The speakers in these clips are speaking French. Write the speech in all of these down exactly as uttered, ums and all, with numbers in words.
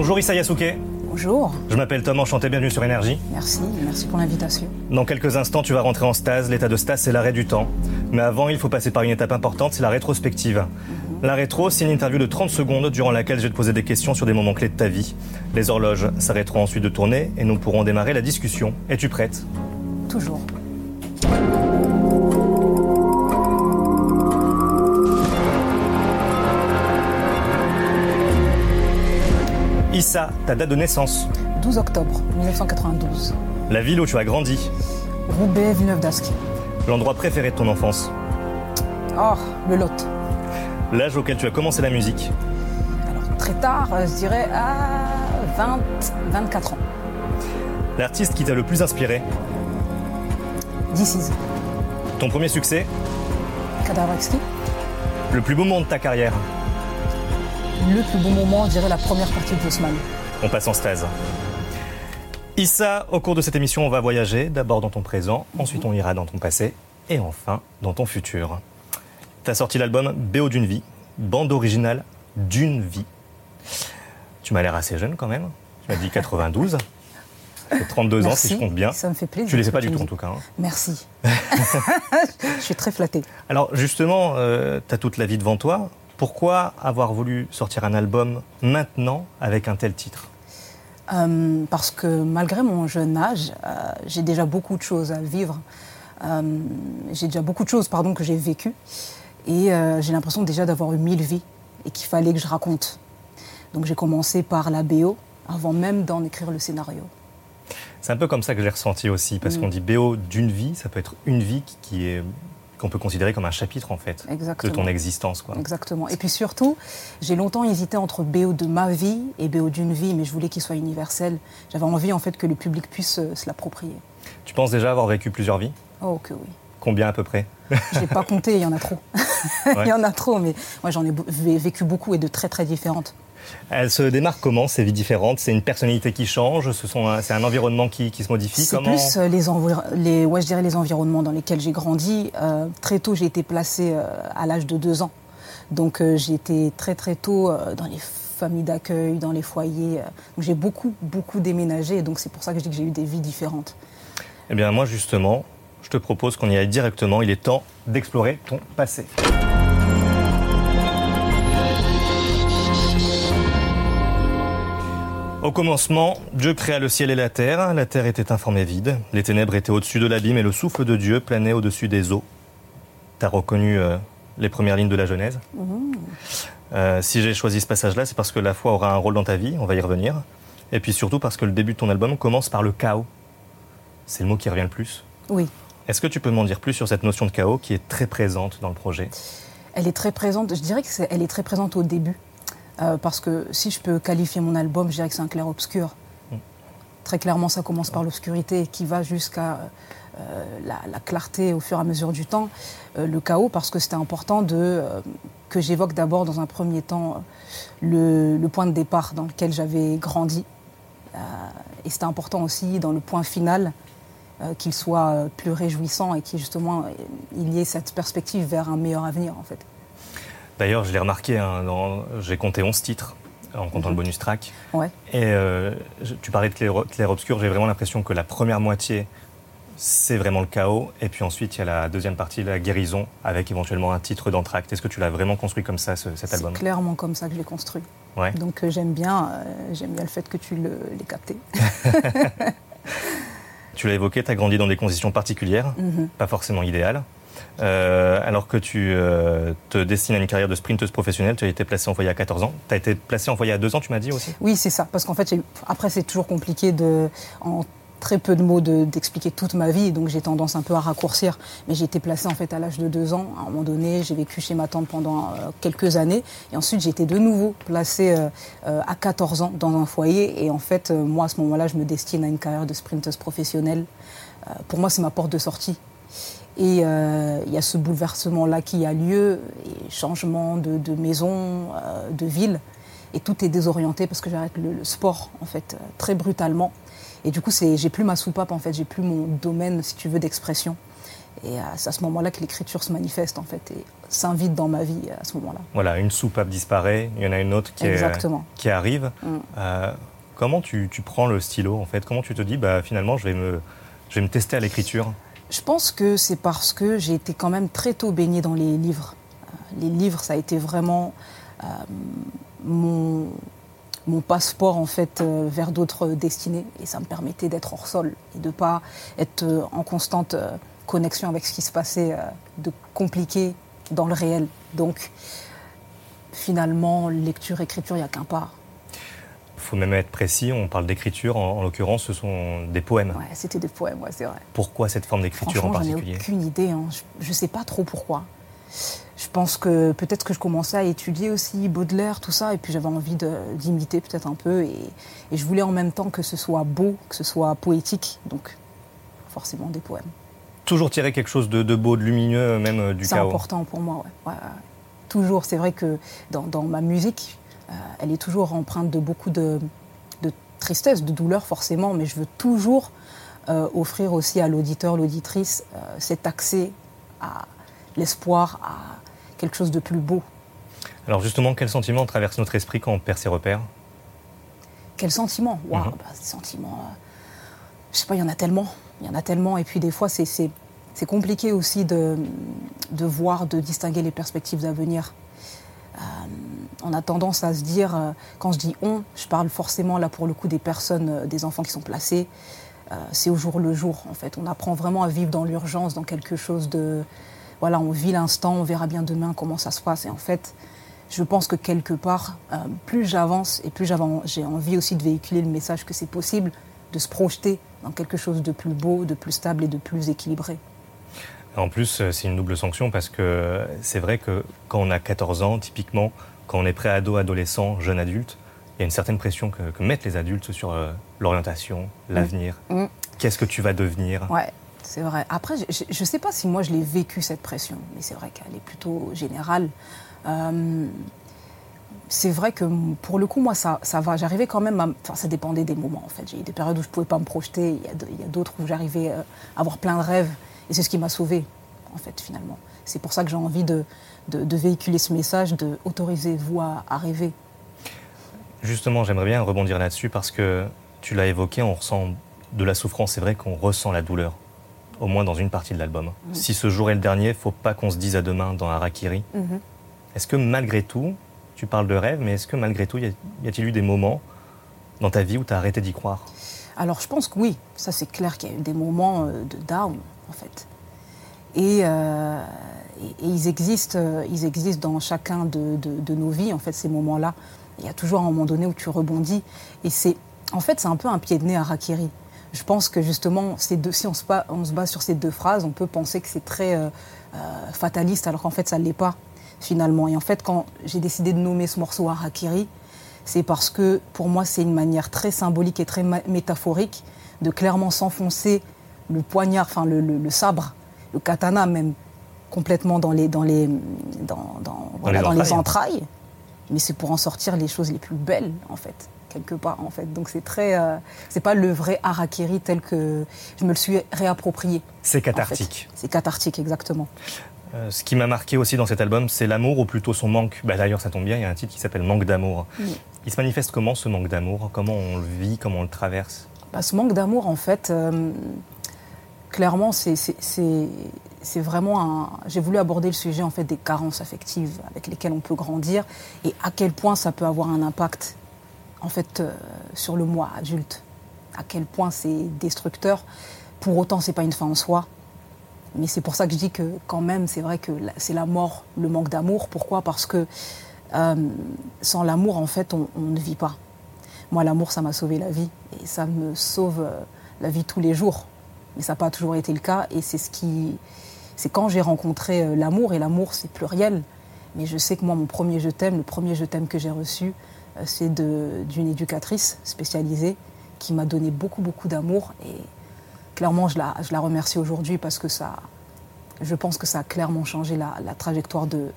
Bonjour Issa Yasuke. Bonjour. Je m'appelle Tom, enchanté, bienvenue sur Énergie. Merci, merci pour l'invitation. Dans quelques instants, tu vas rentrer en stase. L'état de stase, c'est l'arrêt du temps. Mais avant, il faut passer par une étape importante, c'est la rétrospective. Mm-hmm. La rétro, c'est une interview de trente secondes durant laquelle je vais te poser des questions sur des moments clés de ta vie. Les horloges s'arrêteront ensuite de tourner et nous pourrons démarrer la discussion. Es-tu prête ? Toujours. Issa, ta date de naissance ? douze octobre mille neuf cent quatre-vingt-douze. La ville où tu as grandi ? Roubaix, Villeneuve-d'Ascq. L'endroit préféré de ton enfance ? Oh, le Lot. L'âge auquel tu as commencé la musique ? Alors, très tard, je dirais à vingt, vingt-quatre ans. L'artiste qui t'a le plus inspiré ? This Is. Ton premier succès ? Cadavre Exquis. Le plus beau moment de ta carrière ? Le plus beau moment, je dirais la première partie de Haussmann. On passe en stase. Issa, au cours de cette émission, on va voyager, d'abord dans ton présent, ensuite on ira dans ton passé, et enfin dans ton futur. Tu as sorti l'album B O d'une vie, bande originale d'une vie. Tu m'as l'air assez jeune quand même, tu m'as dit quatre-vingt-douze, ça fait trente-deux Merci, ans si je compte bien. Ça me fait plaisir. Tu ne les fais pas du tout en tout cas. Hein. Merci. Je suis très flattée. Alors justement, euh, tu as toute la vie devant toi. Pourquoi avoir voulu sortir un album maintenant avec un tel titre ? euh, Parce que malgré mon jeune âge, euh, j'ai déjà beaucoup de choses à vivre. Euh, j'ai déjà beaucoup de choses pardon, que j'ai vécues. Et euh, j'ai l'impression déjà d'avoir eu mille vies et qu'il fallait que je raconte. Donc j'ai commencé par la B O avant même d'en écrire le scénario. C'est un peu comme ça que j'ai ressenti aussi, parce mmh. qu'on dit B O d'une vie, ça peut être une vie qui est... qu'on peut considérer comme un chapitre, en fait, Exactement. de ton existence. Quoi. Exactement. Et puis surtout, j'ai longtemps hésité entre B O de ma vie et B O d'une vie, mais je voulais qu'il soit universel. J'avais envie, en fait, que le public puisse euh, se l'approprier. Tu penses déjà avoir vécu plusieurs vies ? Oh, que oui. Combien à peu près ? Je n'ai pas compté, il y en a trop. Ouais. Il y en a trop, mais moi, j'en ai vécu beaucoup et de très, très différentes. Elles se démarquent comment, ces vies différentes ? C'est une personnalité qui change ? Ce sont un, c'est un environnement qui, qui se modifie ? C'est comment... plus les, envir- les, ouais, je dirais les environnements dans lesquels j'ai grandi. Euh, très tôt, j'ai été placée euh, à l'âge de deux ans. Donc, euh, j'ai été très, très tôt euh, dans les familles d'accueil, dans les foyers. Euh, donc j'ai beaucoup, beaucoup déménagé. Donc, c'est pour ça que je dis que j'ai eu des vies différentes. Eh bien, moi, justement, je te propose qu'on y aille directement. Il est temps d'explorer ton passé. Au commencement, Dieu créa le ciel et la terre. La terre était informée vide. Les ténèbres étaient au-dessus de l'abîme et le souffle de Dieu planait au-dessus des eaux. T'as reconnu euh, les premières lignes de la Genèse. Mmh. Euh, si j'ai choisi ce passage-là, c'est parce que la foi aura un rôle dans ta vie, on va y revenir. Et puis surtout parce que le début de ton album commence par le chaos. C'est le mot qui revient le plus. Oui. Est-ce que tu peux m'en dire plus sur cette notion de chaos qui est très présente dans le projet ? Elle est très présente, je dirais qu'elle est très présente au début. Euh, parce que si je peux qualifier mon album, je dirais que c'est un clair-obscur. Mmh. Très clairement, ça commence par l'obscurité qui va jusqu'à euh, la, la clarté au fur et à mesure du temps. Euh, le chaos, parce que c'était important de, euh, que j'évoque d'abord dans un premier temps le, le point de départ dans lequel j'avais grandi. Euh, et c'était important aussi dans le point final euh, qu'il soit plus réjouissant et qu'il justement il y ait cette perspective vers un meilleur avenir en fait. D'ailleurs, je l'ai remarqué, hein, dans, j'ai compté onze titres en comptant mmh. le bonus track. Ouais. Et euh, tu parlais de clair-obscur, j'ai vraiment l'impression que la première moitié, c'est vraiment le chaos. Et puis ensuite, il y a la deuxième partie, la guérison, avec éventuellement un titre d'entracte. Est-ce que tu l'as vraiment construit comme ça, ce, cet album ? C'est clairement comme ça que je l'ai construit. Ouais. Donc euh, j'aime bien, euh, j'aime bien le fait que tu le, l'aies capté. Tu l'as évoqué, tu as grandi dans des conditions particulières, mmh. pas forcément idéales. Euh, alors que tu euh, te destines à une carrière de sprinteuse professionnelle, tu as été placée en foyer à quatorze ans. Tu as été placée en foyer à deux ans, tu m'as dit aussi ? Oui, c'est ça. Parce qu'en fait, j'ai... après, c'est toujours compliqué de, en très peu de mots de, d'expliquer toute ma vie. Donc, j'ai tendance un peu à raccourcir. Mais j'ai été placée en fait à l'âge de deux ans. À un moment donné, j'ai vécu chez ma tante pendant euh, quelques années. Et ensuite, j'ai été de nouveau placée euh, euh, à quatorze ans dans un foyer. Et en fait, euh, moi, à ce moment-là, je me destine à une carrière de sprinteuse professionnelle. Euh, pour moi, c'est ma porte de sortie. Et il euh, y a ce bouleversement-là qui a lieu, et changement de, de maison, euh, de ville, et tout est désorienté parce que j'arrête le, le sport, en fait, euh, très brutalement. Et du coup, c'est, j'ai plus ma soupape, en fait, j'ai plus mon domaine, si tu veux, d'expression. Et c'est à ce moment-là que l'écriture se manifeste, en fait, et s'invite dans ma vie à ce moment-là. Voilà, une soupape disparaît, il y en a une autre qui, est, qui arrive. Mm. Euh, comment tu, tu prends le stylo, en fait? Comment tu te dis, bah, finalement, je vais me, je vais me tester à l'écriture? Je pense que c'est parce que j'ai été quand même très tôt baignée dans les livres. Euh, les livres, ça a été vraiment euh, mon, mon passeport, en fait, euh, vers d'autres destinées. Et ça me permettait d'être hors sol et de ne pas être euh, en constante... Euh, connexion avec ce qui se passait euh, de compliqué dans le réel. Donc, finalement, lecture, écriture, il n'y a qu'un pas. Il faut même être précis, on parle d'écriture, en, en l'occurrence, ce sont des poèmes. Ouais, c'était des poèmes, ouais, c'est vrai. Pourquoi cette forme d'écriture en particulier? J'en ai aucune idée, hein. Je ne sais pas trop pourquoi. Je pense que peut-être que je commençais à étudier aussi Baudelaire, tout ça, et puis j'avais envie de, d'imiter peut-être un peu, et, et je voulais en même temps que ce soit beau, que ce soit poétique, donc forcément des poèmes. Toujours tirer quelque chose de, de beau, de lumineux, même euh, du c'est chaos. C'est important pour moi, ouais. Ouais, ouais. Toujours, c'est vrai que dans, dans ma musique, euh, elle est toujours empreinte de beaucoup de, de tristesse, de douleur forcément, mais je veux toujours euh, offrir aussi à l'auditeur, l'auditrice, euh, cet accès à l'espoir, à quelque chose de plus beau. Alors justement, quel sentiment traverse notre esprit quand on perd ses repères? Quel sentiment? Waouh, wow, mm-hmm. bah, des sentiments... Euh, je sais pas, il y en a tellement. Il y en a tellement, et puis des fois, c'est, c'est, c'est compliqué aussi de, de voir, de distinguer les perspectives d'avenir. Euh, on a tendance à se dire, euh, quand je dis « on », je parle forcément là pour le coup des personnes, euh, des enfants qui sont placés. Euh, c'est au jour le jour, en fait. On apprend vraiment à vivre dans l'urgence, dans quelque chose de... Voilà, on vit l'instant, on verra bien demain comment ça se passe. Et en fait, je pense que quelque part, euh, plus j'avance et plus j'avance, j'ai envie aussi de véhiculer le message que c'est possible de se projeter dans quelque chose de plus beau, de plus stable et de plus équilibré. En plus, c'est une double sanction parce que c'est vrai que quand on a quatorze ans, typiquement, quand on est pré-ado, adolescent, jeune adulte, il y a une certaine pression que, que mettent les adultes sur euh, l'orientation, l'avenir. Mmh. Mmh. Qu'est-ce que tu vas devenir? Ouais, c'est vrai. Après, je ne sais pas si moi je l'ai vécu cette pression, mais c'est vrai qu'elle est plutôt générale. Euh, C'est vrai que pour le coup, moi, ça, ça va. J'arrivais quand même à... Enfin, ça dépendait des moments, en fait. J'ai eu des périodes où je ne pouvais pas me projeter. Il y a, de, il y a d'autres où j'arrivais à avoir plein de rêves. Et c'est ce qui m'a sauvée, en fait, finalement. C'est pour ça que j'ai envie de, de, de véhiculer ce message, de autorisez-vous à, à rêver. Justement, j'aimerais bien rebondir là-dessus parce que tu l'as évoqué, on ressent de la souffrance. C'est vrai qu'on ressent la douleur, au moins dans une partie de l'album. Mmh. Si ce jour est le dernier, il ne faut pas qu'on se dise à demain dans Harakiri. Mmh. Est-ce que malgré tout... Tu parles de rêve, mais est-ce que malgré tout, y a-t-il eu des moments dans ta vie où tu as arrêté d'y croire? Alors je pense que oui, ça c'est clair qu'il y a eu des moments de down en fait. Et, euh, et, et ils, existent, ils existent dans chacun de, de, de nos vies, en fait, ces moments-là. Il y a toujours un moment donné où tu rebondis. Et c'est, en fait, c'est un peu un pied de nez à Harakiri. Je pense que justement, ces deux, si on se, bat, on se base sur ces deux phrases, on peut penser que c'est très euh, euh, fataliste, alors qu'en fait, ça ne l'est pas. Finalement. Et en fait, quand j'ai décidé de nommer ce morceau Harakiri, c'est parce que pour moi, c'est une manière très symbolique et très métaphorique de clairement s'enfoncer le poignard, enfin le, le, le sabre, le katana même, complètement dans les, dans les, dans, dans, dans voilà, les, dans entrailles. les entrailles. Mais c'est pour en sortir les choses les plus belles, en fait, quelque part, en fait. Donc c'est très, euh, c'est pas le vrai Harakiri tel que je me le suis réapproprié. C'est cathartique. En fait. C'est cathartique, exactement. Euh, ce qui m'a marqué aussi dans cet album, c'est l'amour, ou plutôt son manque. Bah, d'ailleurs, ça tombe bien, il y a un titre qui s'appelle « Manque d'amour ». Oui. Il se manifeste comment, ce manque d'amour? Comment on le vit? Comment on le traverse? Bah, ce manque d'amour, en fait, euh, clairement, c'est, c'est, c'est, c'est vraiment un... J'ai voulu aborder le sujet, en fait, des carences affectives avec lesquelles on peut grandir et à quel point ça peut avoir un impact, en fait, euh, sur le moi adulte. À quel point c'est destructeur. Pour autant, c'est pas une fin en soi. Mais c'est pour ça que je dis que quand même, c'est vrai que c'est la mort, le manque d'amour. Pourquoi? Parce que euh, sans l'amour, en fait, on, on ne vit pas. Moi, l'amour, ça m'a sauvé la vie. Et ça me sauve euh, la vie tous les jours. Mais ça n'a pas toujours été le cas. Et c'est ce qui... C'est quand j'ai rencontré euh, l'amour, et l'amour, c'est pluriel. Mais je sais que moi, mon premier je t'aime, le premier je t'aime que j'ai reçu, euh, c'est de, d'une éducatrice spécialisée qui m'a donné beaucoup, beaucoup d'amour. Et clairement, je la, je la remercie aujourd'hui parce que ça, je pense que ça a clairement changé la, la trajectoire de,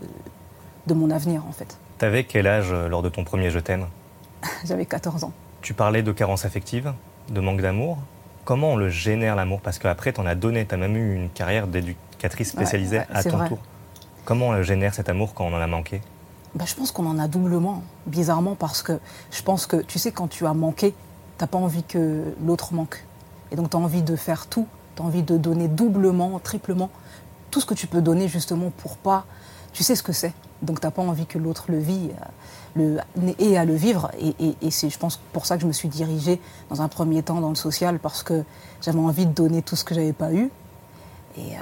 de mon avenir, en fait. T'avais quel âge lors de ton premier je t'aime? J'avais quatorze ans. Tu parlais de carence affective, de manque d'amour. Comment on le génère, l'amour? Parce qu'après, tu en as donné, tu as même eu une carrière d'éducatrice spécialisée ouais, ouais, à ton vrai. tour. Comment on le génère, cet amour, quand on en a manqué? Bah, je pense qu'on en a doublement, bizarrement, parce que je pense que, tu sais, quand tu as manqué, tu n'as pas envie que l'autre manque. Et donc, tu as envie de faire tout, tu as envie de donner doublement, triplement, tout ce que tu peux donner justement pour pas... Tu sais ce que c'est. Donc, tu n'as pas envie que l'autre le vit, le, ait à le vivre. Et, et, et c'est, je pense, pour ça que je me suis dirigée dans un premier temps dans le social, parce que j'avais envie de donner tout ce que je n'avais pas eu. Et euh,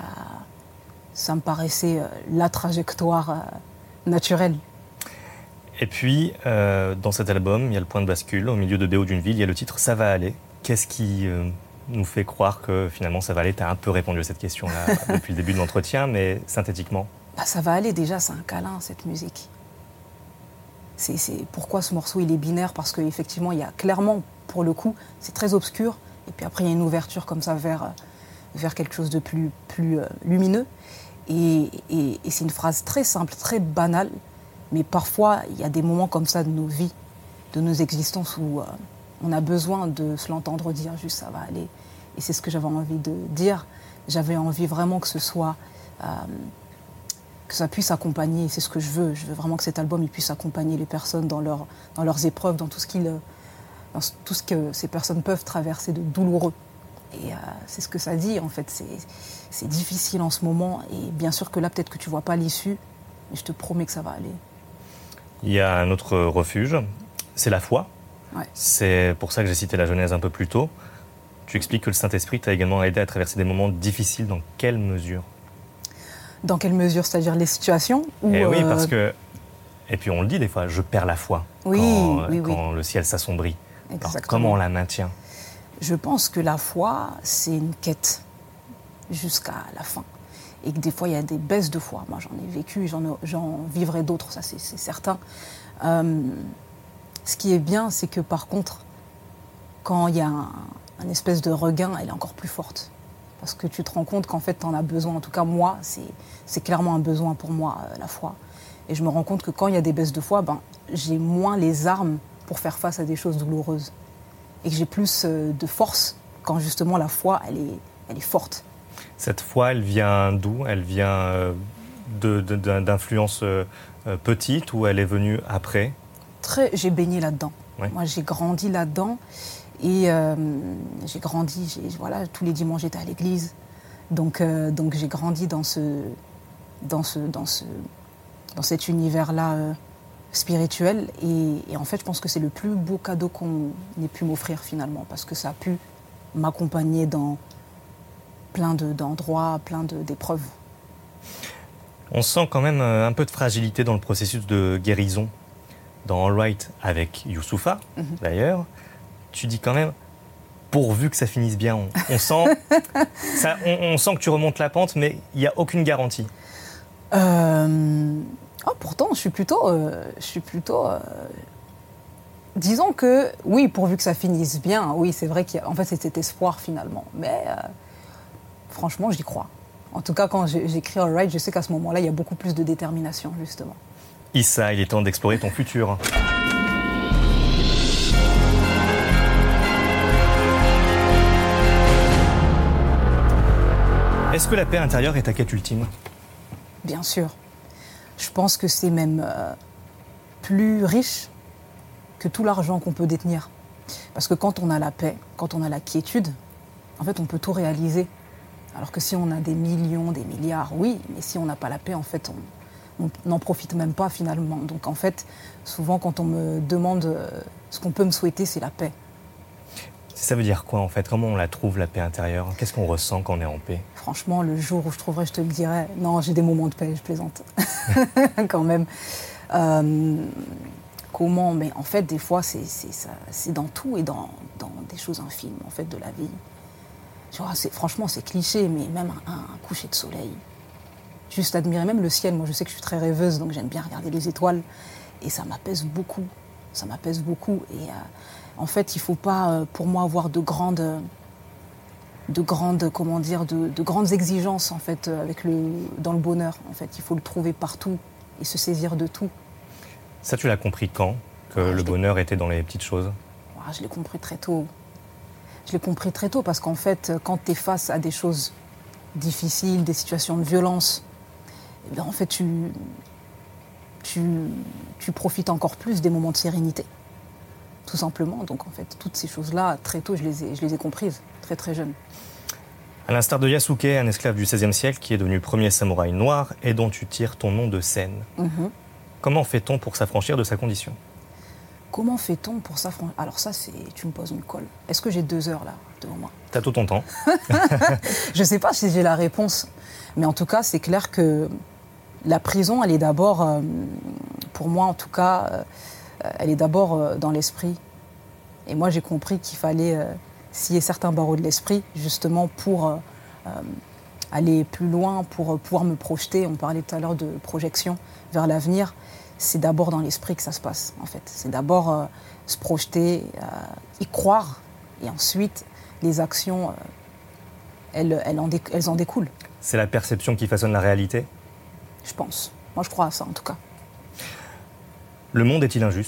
ça me paraissait euh, la trajectoire euh, naturelle. Et puis, euh, dans cet album, il y a le point de bascule. Au milieu de B O d'une ville, il y a le titre « Ça va aller ». Qu'est-ce qui euh, nous fait croire que finalement ça va aller? Tu as un peu répondu à cette question-là depuis le début de l'entretien, mais synthétiquement. Bah, ça va aller, déjà, c'est un câlin, cette musique. C'est, c'est... Pourquoi ce morceau, il est binaire? Parce qu'effectivement, il y a clairement, pour le coup, c'est très obscur. Et puis après, il y a une ouverture comme ça vers, vers quelque chose de plus, plus euh, lumineux. Et, et, et c'est une phrase très simple, très banale. Mais parfois, il y a des moments comme ça de nos vies, de nos existences, où euh, on a besoin de se l'entendre dire juste « ça va aller ». Et c'est ce que j'avais envie de dire. J'avais envie vraiment que ce soit... Euh, que ça puisse accompagner, c'est ce que je veux. Je veux vraiment que cet album il puisse accompagner les personnes dans, leur, dans leurs épreuves, dans tout ce, dans tout ce que ces personnes peuvent traverser de douloureux. Et euh, c'est ce que ça dit, en fait. C'est, c'est difficile en ce moment. Et bien sûr que là, peut-être que tu ne vois pas l'issue, mais je te promets que ça va aller. Il y a un autre refuge, c'est la foi. Ouais. C'est pour ça que j'ai cité la Genèse un peu plus tôt. Tu expliques que le Saint-Esprit t'a également aidé à traverser des moments difficiles. Dans quelle mesure? Dans quelle mesure? C'est-à-dire les situations où, Et oui, euh... parce que... Et puis on le dit des fois, je perds la foi oui, quand, oui, quand oui. le ciel s'assombrit. Exactement. Alors, comment on la maintient? Je pense que la foi, c'est une quête jusqu'à la fin. Et que des fois, il y a des baisses de foi. Moi, j'en ai vécu, j'en, j'en vivrai d'autres, ça c'est, c'est certain. Euh, ce qui est bien, c'est que par contre, quand il y a un, un espèce de regain, elle est encore plus forte. Parce que tu te rends compte qu'en fait, tu en as besoin. En tout cas, moi, c'est, c'est clairement un besoin pour moi, euh, la foi. Et je me rends compte que quand il y a des baisses de foi, ben, j'ai moins les armes pour faire face à des choses douloureuses. Et que j'ai plus euh, de force quand justement la foi, elle est, elle est forte. Cette foi, elle vient d'où? Elle vient euh, de, de, d'influences euh, petites ou elle est venue après? Très, j'ai baigné là-dedans. Ouais. Moi, j'ai grandi là-dedans. Et euh, j'ai grandi, j'ai, voilà, tous les dimanches j'étais à l'église, donc, euh, donc j'ai grandi dans, ce, dans, ce, dans, ce, dans cet univers-là euh, spirituel. Et, et en fait, je pense que c'est le plus beau cadeau qu'on ait pu m'offrir finalement, parce que ça a pu m'accompagner dans plein de, d'endroits, plein de, d'épreuves. On sent quand même un peu de fragilité dans le processus de guérison. Dans All Right avec Youssoupha, mm-hmm. d'ailleurs. Tu dis quand même, pourvu que ça finisse bien. On, on, sent, ça, on, on sent que tu remontes la pente, mais il n'y a aucune garantie. Euh... Oh, pourtant, je suis plutôt... Euh, je suis plutôt euh... Disons que, oui, pourvu que ça finisse bien, oui, c'est vrai qu'en fait, c'est cet espoir, finalement. Mais, euh, franchement, j'y crois. En tout cas, quand j'écris All Right, je sais qu'à ce moment-là, il y a beaucoup plus de détermination, justement. Issa, il est temps d'explorer ton futur. Est-ce que la paix intérieure est ta quête ultime? Bien sûr. Je pense que c'est même euh, plus riche que tout l'argent qu'on peut détenir. Parce que quand on a la paix, quand on a la quiétude, en fait, on peut tout réaliser. Alors que si on a des millions, des milliards, oui, mais si on n'a pas la paix, en fait, on n'en profite même pas finalement. Donc en fait, souvent quand on me demande euh, ce qu'on peut me souhaiter, c'est la paix. Ça veut dire quoi en fait? Comment on la trouve, la paix intérieure? Qu'est-ce qu'on ressent quand on est en paix? Franchement, le jour où je trouverai, je te le dirai. Non, j'ai des moments de paix, je plaisante. Quand même. Euh, comment? Mais en fait, des fois, c'est, c'est, ça, c'est dans tout et dans, dans des choses infimes en fait, de la vie. Tu vois, c'est, franchement, c'est cliché, mais même un, un coucher de soleil. Juste admirer même le ciel. Moi, je sais que je suis très rêveuse, donc j'aime bien regarder les étoiles. Et ça m'apaise beaucoup. Ça m'apaise beaucoup. Et... Euh, En fait, il ne faut pas, pour moi, avoir de grandes, de grandes, comment dire, de, de grandes exigences en fait, avec le, dans le bonheur. En fait, il faut le trouver partout et se saisir de tout. Ça, tu l'as compris quand? Que ah, le bonheur était dans les petites choses? Ah, je l'ai compris très tôt. Je l'ai compris très tôt parce qu'en fait, quand tu es face à des choses difficiles, des situations de violence, eh bien, en fait, tu, tu, tu profites encore plus des moments de sérénité, tout simplement. Donc en fait, toutes ces choses-là, très tôt, je les ai, je les ai comprises, très très jeune. À l'instar de Yasuke, un esclave du seizième siècle qui est devenu premier samouraï noir et dont tu tires ton nom de scène. Mm-hmm. Comment fait-on pour s'affranchir de sa condition ? Comment fait-on pour s'affranchir ? Alors ça, c'est, tu me poses une colle. Est-ce que j'ai deux heures là devant moi ? T'as tout ton temps. Je ne sais pas si j'ai la réponse, mais en tout cas, c'est clair que la prison, elle est d'abord, euh, pour moi en tout cas, euh, elle est d'abord euh, dans l'esprit. Et moi, j'ai compris qu'il fallait euh, scier certains barreaux de l'esprit, justement pour euh, euh, aller plus loin, pour euh, pouvoir me projeter. On parlait tout à l'heure de projection vers l'avenir. C'est d'abord dans l'esprit que ça se passe, en fait. C'est d'abord euh, se projeter, euh, y croire, et ensuite, les actions, euh, elles, elles, en dé- elles en découlent. C'est la perception qui façonne la réalité ? Je pense. Moi, je crois à ça, en tout cas. Le monde est-il injuste ?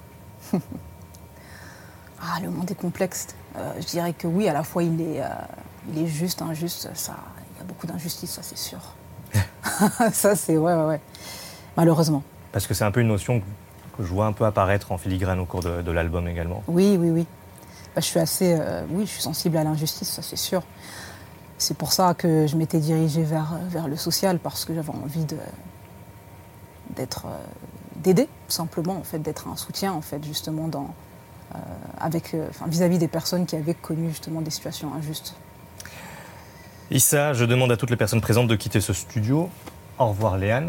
Ah, le monde est complexe. Euh, je dirais que oui, à la fois, il est, euh, il est juste, injuste. Ça, il y a beaucoup d'injustice, ça, c'est sûr. Ça, c'est... Ouais, ouais, ouais. Malheureusement. Parce que c'est un peu une notion que je vois un peu apparaître en filigrane au cours de, de l'album également. Oui, oui, oui. Bah, je suis assez... Euh, oui, je suis sensible à l'injustice, ça c'est sûr. C'est pour ça que je m'étais dirigée vers, vers le social, parce que j'avais envie de, d'être, euh, d'aider, simplement, en fait, d'être un soutien, en fait, justement, dans, euh, avec, euh, enfin, vis-à-vis des personnes qui avaient connu, justement, des situations injustes. Issa, je demande à toutes les personnes présentes de quitter ce studio. Au revoir, Léane.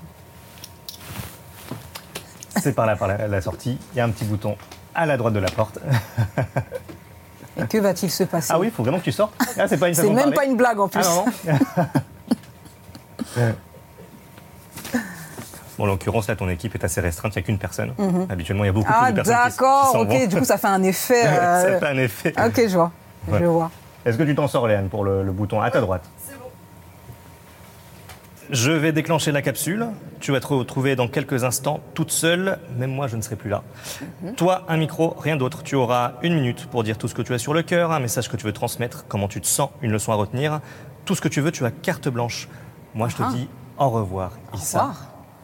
C'est par là, par la, la sortie. Il y a un petit bouton à la droite de la porte. Et que va-t-il se passer ? Ah oui, il faut vraiment que tu sortes. Ah, c'est pas une c'est même pas une blague en plus. Ah non, non. Bon, en l'occurrence, là, ton équipe est assez restreinte. Il n'y a qu'une personne. Mm-hmm. Habituellement, il y a beaucoup ah, plus de personnes qui, qui s'en vont. Ok, du coup, ça fait un effet. Euh... ça fait un effet. Ok, je vois. Ouais. Je vois. Est-ce que tu t'en sors, Léane, pour le, le bouton à ta droite ? C'est bon. Je vais déclencher la capsule. Tu vas te retrouver dans quelques instants toute seule. Même moi, je ne serai plus là. Mm-hmm. Toi, un micro, rien d'autre. Tu auras une minute pour dire tout ce que tu as sur le cœur, un message que tu veux transmettre, comment tu te sens, une leçon à retenir. Tout ce que tu veux, tu as carte blanche. Moi, je te ah. dis au revoir, Issa. Au revoir.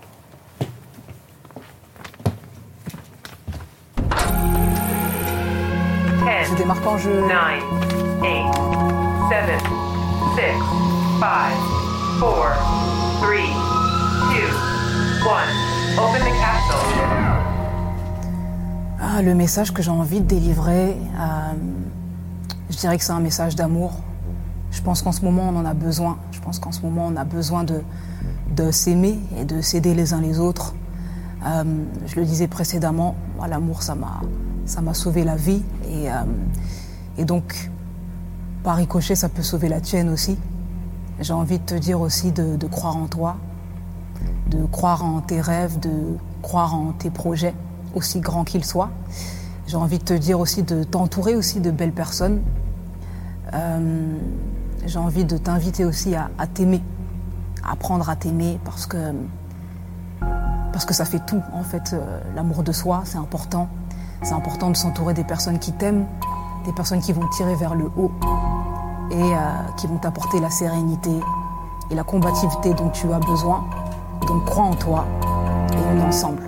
Je démarque en jeu. nine, eight, seven, six, five, four, three, two, one. Open the capsule. Ah, le message que j'ai envie de délivrer, euh, je dirais que c'est un message d'amour. Je pense qu'en ce moment, on en a besoin. Je pense qu'en ce moment, on a besoin de, de s'aimer et de s'aider les uns les autres. Euh, je le disais précédemment, moi, l'amour, ça m'a, ça m'a sauvé la vie. Et, euh, et donc, par ricochet, ça peut sauver la tienne aussi. J'ai envie de te dire aussi de, de croire en toi, de croire en tes rêves, de croire en tes projets, aussi grands qu'ils soient. J'ai envie de te dire aussi de t'entourer aussi de belles personnes. Euh, j'ai envie de t'inviter aussi à, à t'aimer, à apprendre à t'aimer, parce que, parce que ça fait tout, en fait. Euh, l'amour de soi, c'est important. C'est important de s'entourer des personnes qui t'aiment, des personnes qui vont te tirer vers le haut et euh, qui vont t'apporter la sérénité et la combativité dont tu as besoin. Donc crois en toi et on est ensemble.